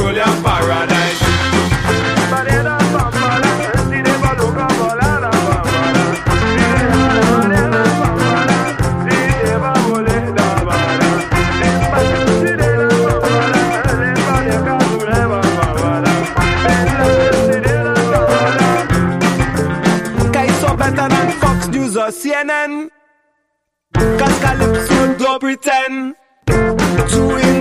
control your paradise. Better than Fox News or CNN, 'cause Calypso don't pretend. 2 in